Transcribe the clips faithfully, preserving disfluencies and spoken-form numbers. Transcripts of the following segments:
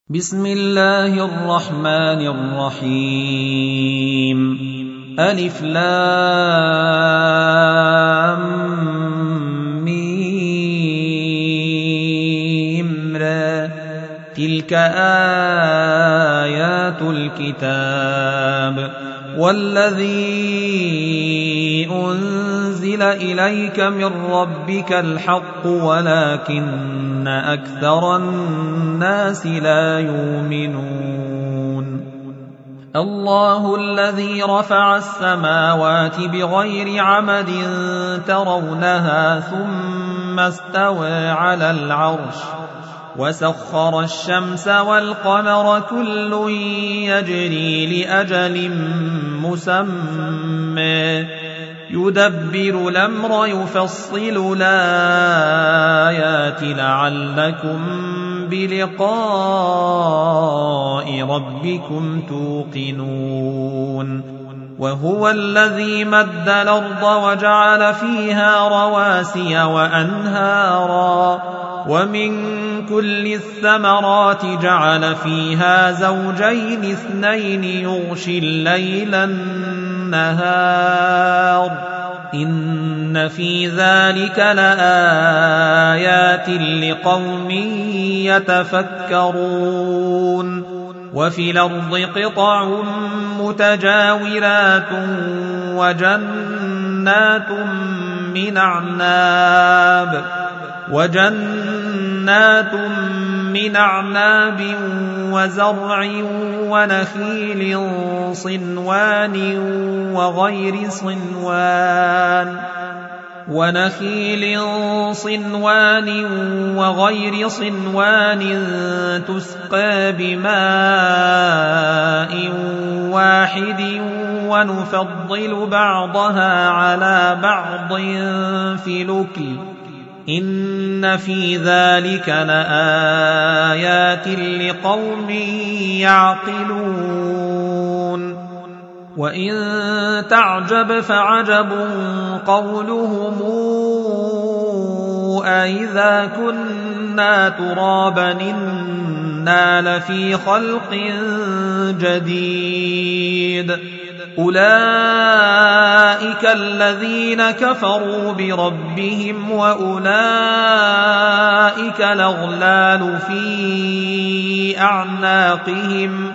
بسم الله الرحمن الرحيم ألف لام ميم را تلك آيات الكتاب والذي أنزل إليك من ربك الحق ولكن أكثر الناس لا يؤمنون الله الذي رفع السماوات بغير عمد ترونها ثم استوى على العرش وسخر الشمس والقمر كل يجري لأجل مسمى يدبر الأمر يفصل الآيات لعلكم بلقاء ربكم توقنون وهو الذي مد الأرض وجعل فيها رواسي وأنهارا ومن كل الثمرات جعل فيها زوجين اثنين يغشي الليل النهار إن في ذلك لآيات لقوم يتفكرون وفي الأرض قطع متجاورات وجنات من أعناب وجنات من أعناب وزرع ونخيل صنوان وغير صنوان ونخيل صنوان وغير صنوان تسقى بماء واحد ونفضل بعضها على بعض في الأكل إن في ذلك لآيات لقوم يعقلون وإن تعجب فعجب قولهم أإذا كنا ترابا إنا لفي خلق جديد أولئك الذين كفروا بربهم وأولئك الأغلال في أعناقهم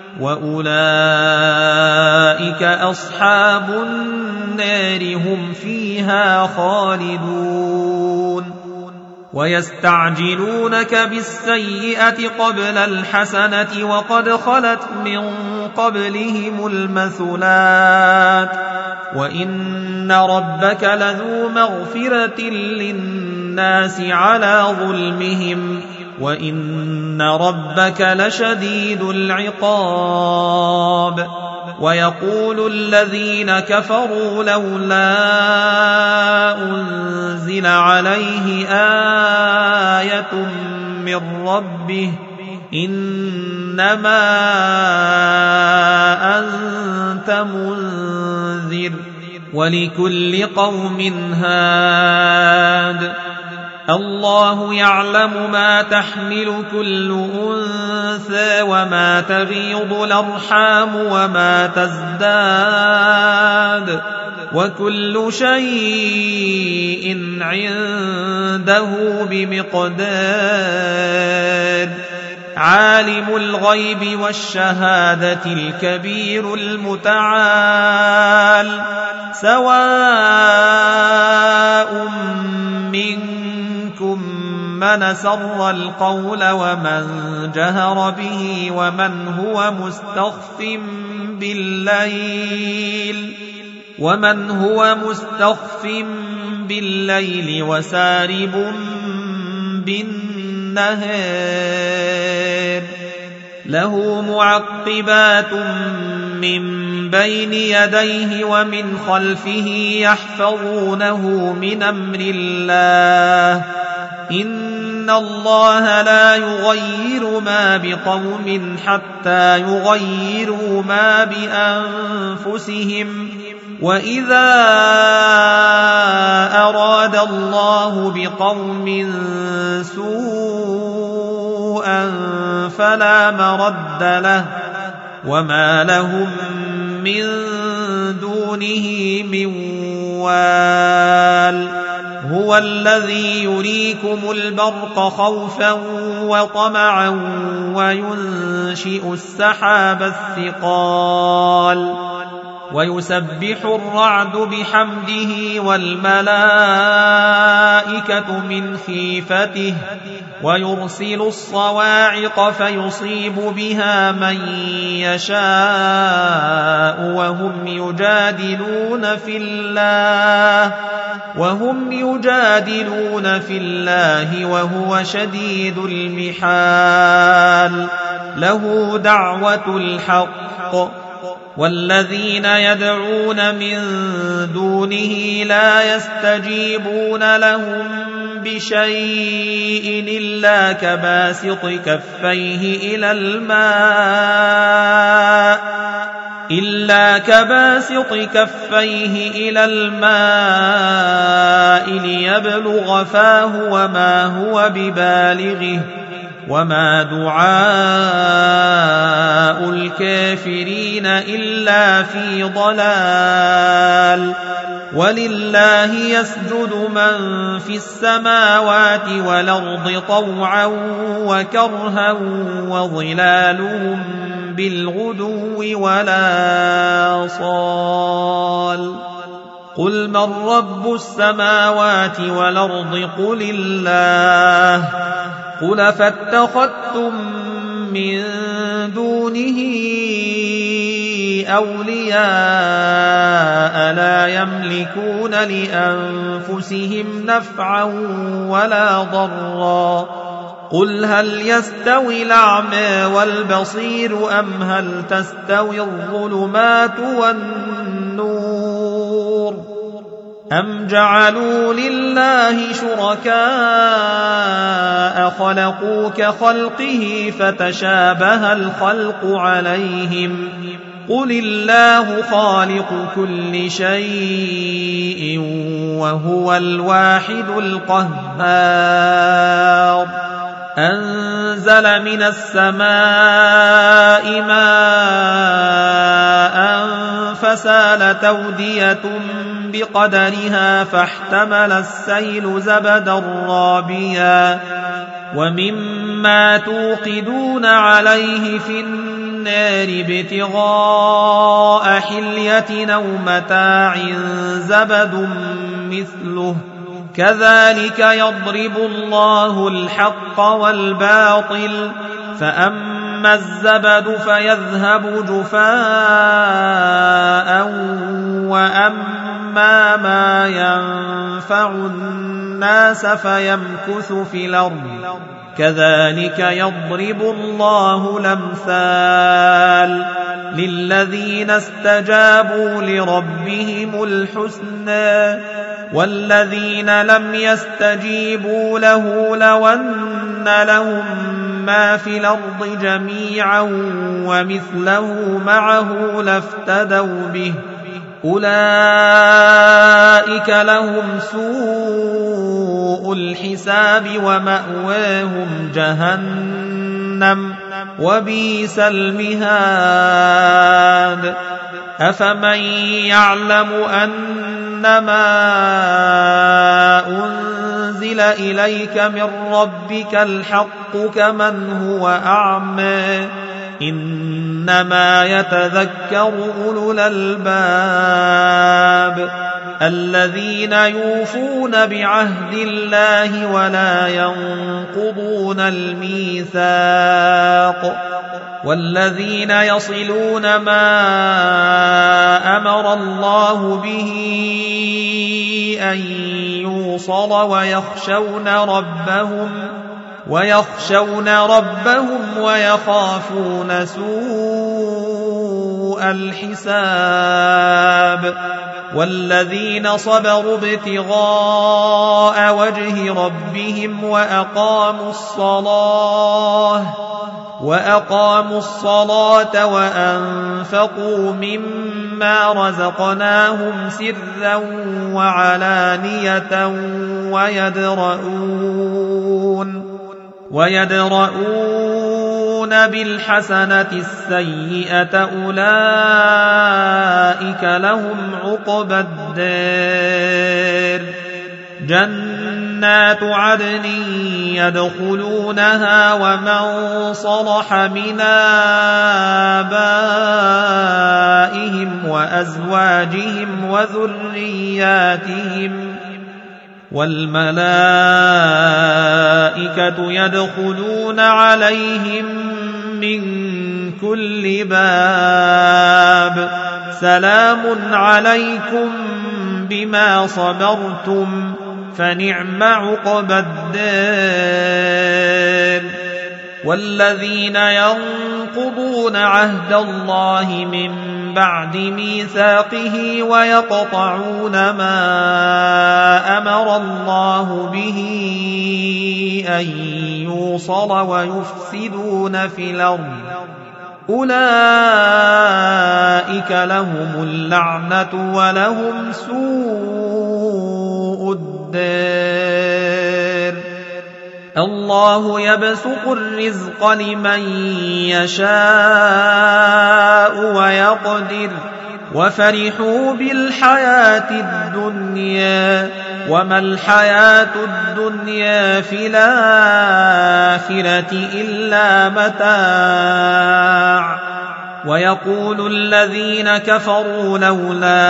وأولئك أصحاب النار هم فيها خالدون ويستعجلونك بالسيئة قبل الحسنة وقد خلت من قبلهم المثلات وإن ربك لذو مغفرة للناس على ظلمهم وإن ربك لشديد العقاب ويقول الذين كفروا لولا أنزل عليه آية من ربه إنما أنت منذر ولكل قوم هاد الله يعلم ما تحمل كل أنثى وما تغيض الأرحام وما تزداد وكل شيء عنده بمقدار عالم الغيب والشهادة الكبير المتعال سواء منكم من سر القول ومن جهر به ومن هو مستخف بالليل ومن هو مستخف بالليل وسارب بالنهار له معقبات من بين يديه ومن خلفه يحفظونه من أمر الله إن الله لا يغير ما بقوم حتى يغيروا ما بأنفسهم وإذا أراد الله بقوم سوءا سوءا فلا مرد له وما لهم من دونه من وال هو الذي يريكم البرق خوفا وطمعا وينشئ السحاب الثقال ويسبح الرعد بحمده والملائكة من خيفته ويرسل الصواعق فيصيب بها من يشاء وهم يجادلون في الله وهم يجادلون في الله وهو شديد المحال له دعوة الحق والذين يدعون من دونه لا يستجيبون لهم بشيء إلا كباسط كفيه إلى الماء إلا كباسط كفيه إلى الماء ليبلغ فاه وما هو ببالغه وما دعاء الكافرين إلا في ضلال ولله يسجد من في السماوات والأرض طوعا وكرها وظلالهم بالغدو ولا صال قل من رب السماوات والأرض قل الله قل فاتخذتم من دونه أولياء لا يملكون لأنفسهم نفعا ولا ضرا قل هل يستوي الأعمى والبصير أم هل تستوي الظلمات والنور أم جعلوا لله شركاء خلقوا كخلقه فتشابه الخلق عليهم قل الله خالق كل شيء وهو الواحد القهار أنزل من السماء ماء فسالت أودية بقدرها فاحتمل السيل زبدا رابيا ومما توقدون عليه في النار ابتغاء حلية أو متاع زبد مثله كذلك يضرب الله الحق والباطل فأما الزبد فيذهب جفاء وأما ما ينفع الناس فيمكث في الأرض كذلك يضرب الله الأمثال للذين استجابوا لربهم الحسنى والذين لم يستجيبوا له لو أن لهم ما في الأرض جميعا ومثله معه لافتدوا به أولئك لهم سوء الحساب ومأواهم جهنم وبئس المهاد أفمن يعلم أنما أنزل إليك من ربك الحق كمن هو أعمى إنما يتذكر أولو الألباب الذين يوفون بعهد الله ولا ينقضون الميثاق والذين يصلون ما أمر الله به أن يوصل ويخشون ربهم ويخشون ربهم ويخافون سوء الحساب والذين صبروا ابتغاء وجه ربهم وأقاموا الصلاة وأقاموا الصلاة وأنفقوا مما رزقناهم سرا وعلانية ويدرؤون ويدرؤون بالحسنة السيئة أولئك لهم عقبى الدار جنات عدن يدخلونها ومن صلح من آبائهم وأزواجهم وذرياتهم والملائكة يدخلون عليهم من كل باب سلام عليكم بما صبرتم فنعم عقبى الدار والذين ينقضون عهد الله من بعد ميثاقه ويقطعون ما أمر الله به أن يوصل ويفسدون في الأرض أولئك لهم اللعنة ولهم سوء الدار الله يبسط الرزق لمن يشاء ويقدر وفرحوا بالحياة الدنيا وما الحياة الدنيا في الآخرة إلا متاع ويقول الذين كفروا لولا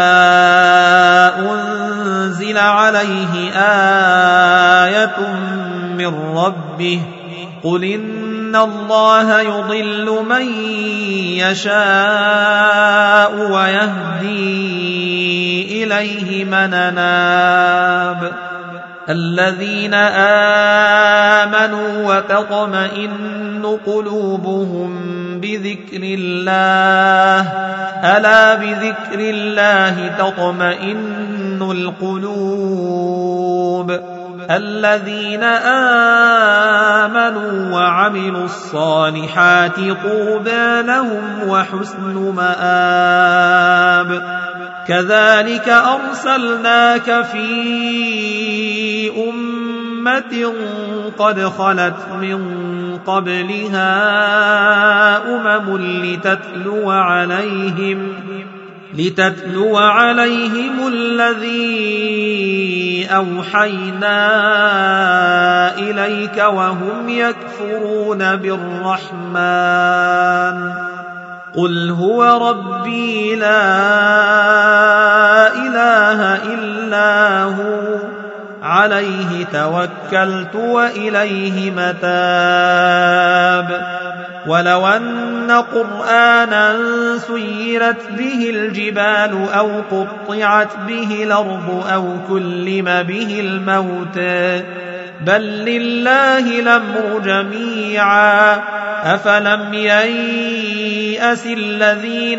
أنزل عليه آية من ربه قل إن الله يضل من يشاء ويهدي إليه من أناب الذين آمنوا وتطمئن قلوبهم بذكر الله ألا بذكر الله تطمئن القلوب الذين آمنوا وعملوا الصالحات طوبى لهم وحسن مآب كذلك أرسلناك في أمة قد خلت من قبلها أمم لتتلو عليهم لتتلو عليهم الذي أوحينا إليك وهم يكفرون بالرحمن قل هو ربي لا إله إلا هو عليه توكلت وإليه متاب ولو أن قرآنا سيرت به الجبال أو قطعت به الأرض أو كلم به الموتى بل لله الأمر جميعا أفلم ييأس الذين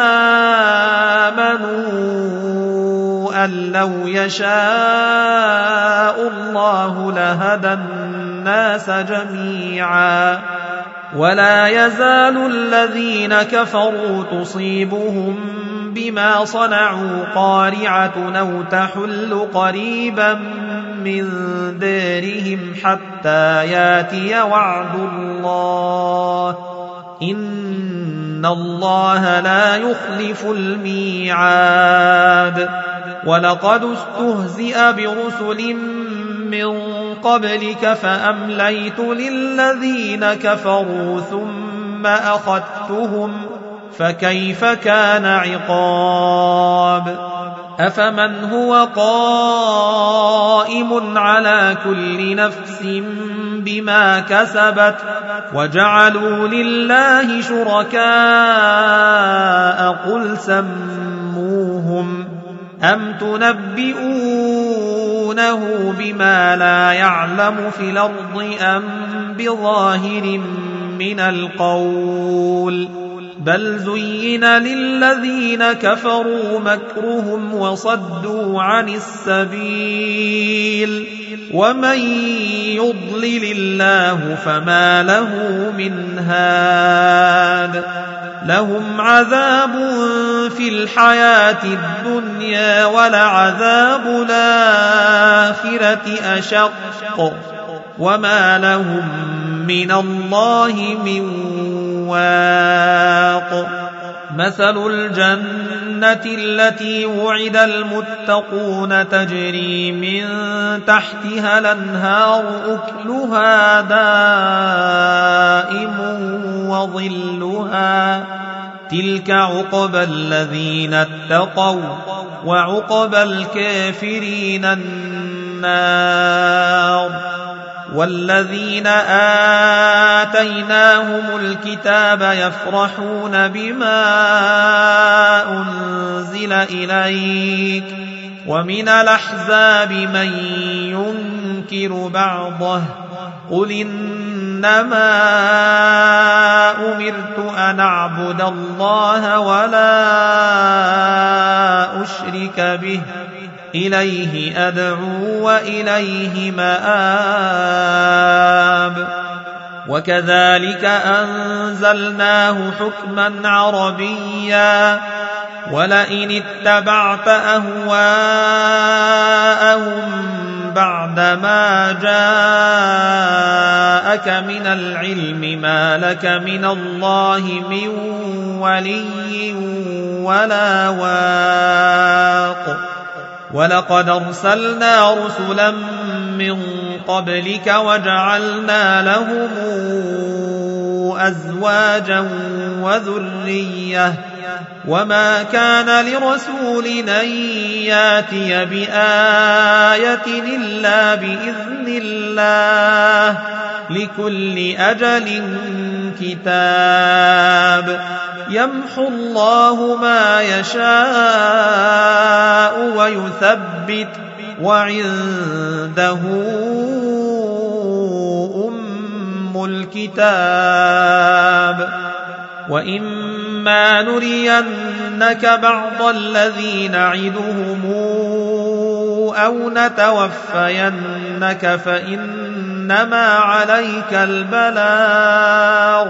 آمنوا أن لو يشاء الله لهدى الناس جميعا ولا يزال الذين كفروا تصيبهم بما صنعوا قارعة أو تحل قريبا من دارهم حتى ياتي وعد الله إن الله لا يخلف الميعاد ولقد استهزئ برسل من قبلك فأمليت للذين كفروا ثم أخذتهم فكيف كان عقاب أفمن هو قائم على كل نفس بما كسبت وجعلوا لله شركاء قل سموهم أم تنبئونه بما لا يعلم في الأرض أم بظاهر من القول بل زين للذين كفروا مكرهم وصدوا عن السبيل ومن يضلل الله فما له من هاد لهم عذاب في الحياة الدنيا ولعذاب الآخرة أشق وما لهم من الله من واق مثل الجنة التي وعد المتقون تجري من تحتها الأنهار أكلها دائم وظلها تلك عقبى الذين اتقوا وعقبى الكافرين النار والذين آتيناهم الكتاب يفرحون بما أنزل إليك ومن الأحزاب من ينكر بعضه قل إنما أمرت أن أعبد الله ولا أشرك به إليه أدعو وإليه مآب وكذلك أنزلناه حكما عربيا ولئن اتبعت أهواءهم بعدما جاءك من العلم ما لك من الله من ولي ولا واق ولقد أرسلنا رسلا من قبلك وجعلنا لهم أزواجا وذرية وما كان لرسول أن ياتي بآية إلا بإذن الله لكل أجل كتاب يمحو الله ما يشاء ويثبت وعنده أم الكتاب وإما نرينك بعض الذي نعدهم أو نتوفينك فإنما عليك البلاغ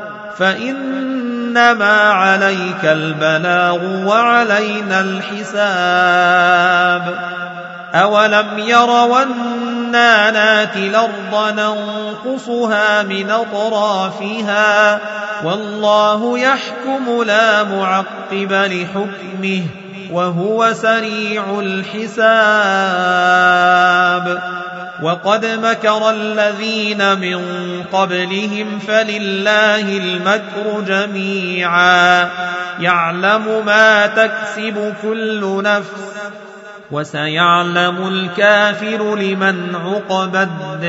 فإنما عليك البلاغ وعلينا الحساب أولم يروا أنا ناتي الأرض ننقصها من أطرافها والله يحكم لا معقب لحكمه وهو سريع الحساب وقد مكر الذين من قبلهم فلله المكر جميعا يعلم ما تكسب كل نفس وسيعلم الكافر لمن عقبى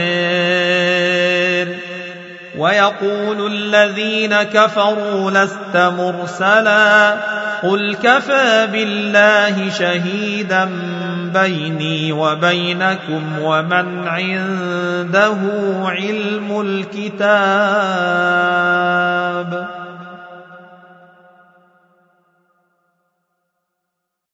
الدار ويقول الذين كفروا لست مرسلا قل كفى بالله شهيدا بيني وبينكم ومن عنده علم الكتاب